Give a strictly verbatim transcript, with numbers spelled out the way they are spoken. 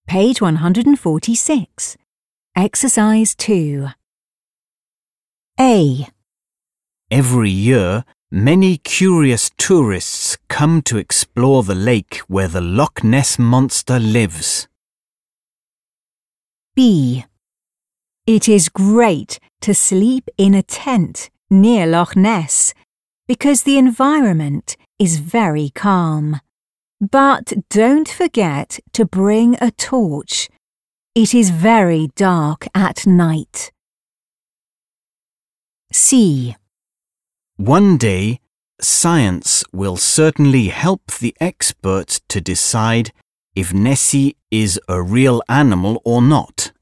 Page one hundred forty-six. Exercise two. A. Every year, many curious tourists come to explore the lake where the Loch Ness Monster lives. B. It is great to sleep in a tent near Loch Ness because the environment is very calm. But don't forget to bring a torch. It is very dark at night. C. One day, science will certainly help the experts to decide if Nessie is a real animal or not.